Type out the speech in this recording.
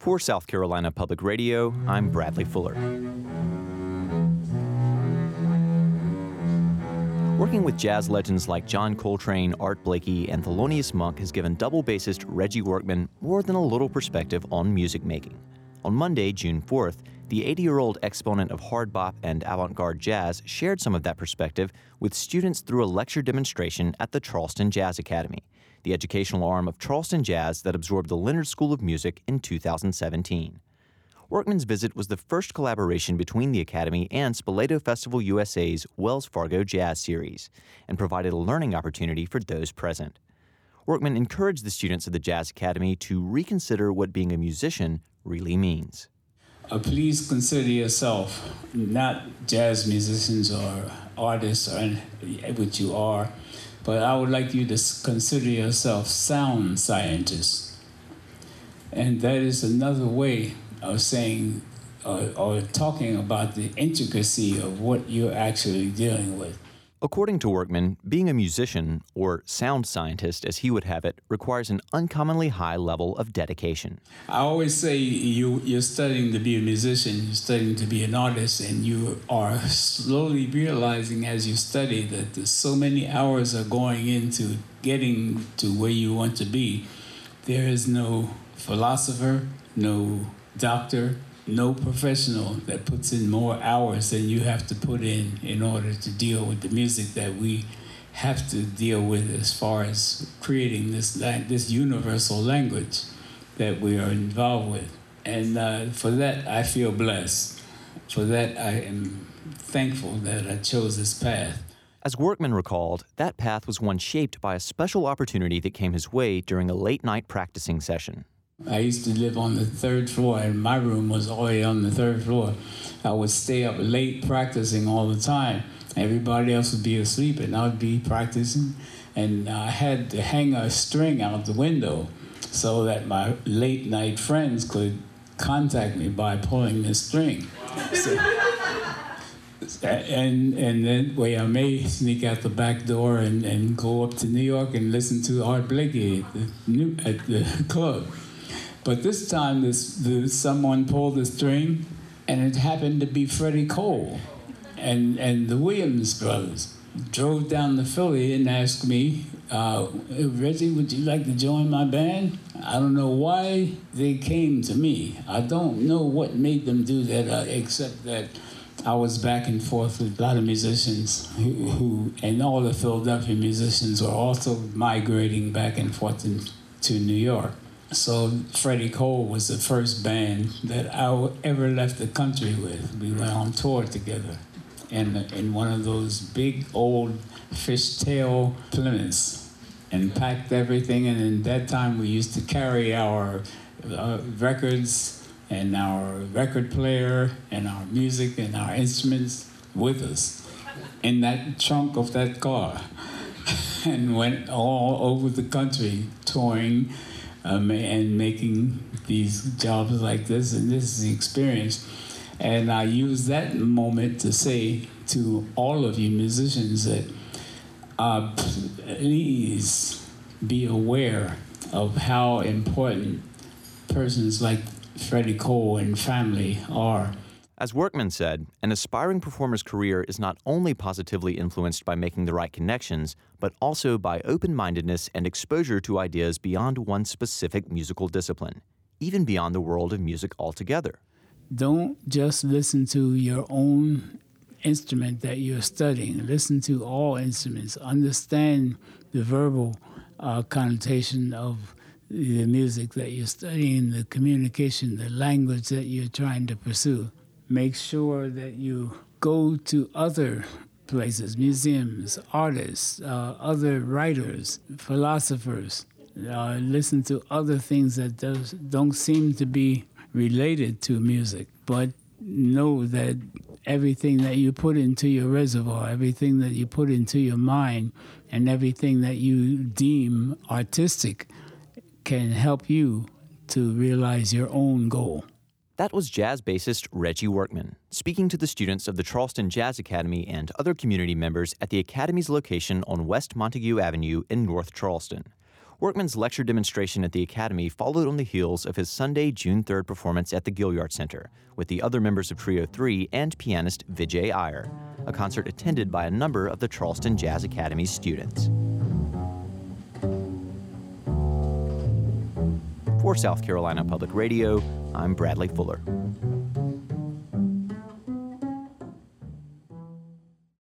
For South Carolina Public Radio, I'm Bradley Fuller. Working with jazz legends like John Coltrane, Art Blakey, and Thelonious Monk has given double bassist Reggie Workman more than a little perspective on music making. On Monday, June 4th, the 80-year-old exponent of hard bop and avant-garde jazz shared some of that perspective with students through a lecture demonstration at the Charleston Jazz Academy, the educational arm of Charleston Jazz that absorbed the Leonard School of Music in 2017. Workman's visit was the first collaboration between the Academy and Spoleto Festival USA's Wells Fargo Jazz Series, and provided a learning opportunity for those present. Workman encouraged the students of the Jazz Academy to reconsider what being a musician really means. Please consider yourself not jazz musicians or artists, or what you are, but I would like you to consider yourself sound scientists. And that is another way of saying or talking about the intricacy of what you're actually dealing with. According to Workman, being a musician, or sound scientist as he would have it, requires an uncommonly high level of dedication. I always say you're studying to be a musician, you're studying to be an artist, and you are slowly realizing as you study that there's so many hours are going into getting to where you want to be. There is no philosopher, no doctor, no professional that puts in more hours than you have to put in order to deal with the music that we have to deal with as far as creating this universal language that we are involved with. And for that, I feel blessed. For that, I am thankful that I chose this path. As Workman recalled, that path was one shaped by a special opportunity that came his way during a late-night practicing session. I used to live on the third floor, and my room was already on the third floor. I would stay up late practicing all the time. Everybody else would be asleep, and I would be practicing. And I had to hang a string out the window so that my late-night friends could contact me by pulling the string. And that way I may sneak out the back door and go up to New York and listen to Art Blakey at the club. But this time, someone pulled the string, and it happened to be Freddie Cole. And the Williams brothers drove down to Philly and asked me, Reggie, would you like to join my band? I don't know why they came to me. I don't know what made them do that, except that I was back and forth with a lot of musicians who and all the Philadelphia musicians were also migrating back and forth to New York. So Freddie Cole was the first band that I ever left the country with. We went on tour together in one of those big old fishtail Plymouths and packed everything. And in that time, we used to carry our records and our record player and our music and our instruments with us in that trunk of that car and went all over the country touring and making these jobs like this, and this is the experience. And I use that moment to say to all of you musicians that please be aware of how important persons like Freddie Cole and family are. As Workman said, an aspiring performer's career is not only positively influenced by making the right connections, but also by open-mindedness and exposure to ideas beyond one specific musical discipline, even beyond the world of music altogether. Don't just listen to your own instrument that you're studying. Listen to all instruments. Understand the verbal connotation of the music that you're studying, the communication, the language that you're trying to pursue. Make sure that you go to other places, museums, artists, other writers, philosophers. Listen to other things that don't seem to be related to music, but know that everything that you put into your reservoir, everything that you put into your mind, and everything that you deem artistic can help you to realize your own goal. That was jazz bassist Reggie Workman, speaking to the students of the Charleston Jazz Academy and other community members at the Academy's location on West Montague Avenue in North Charleston. Workman's lecture demonstration at the Academy followed on the heels of his Sunday, June 3rd performance at the Gilliard Center with the other members of Trio 3 and pianist Vijay Iyer, a concert attended by a number of the Charleston Jazz Academy's students. For South Carolina Public Radio, I'm Bradley Fuller.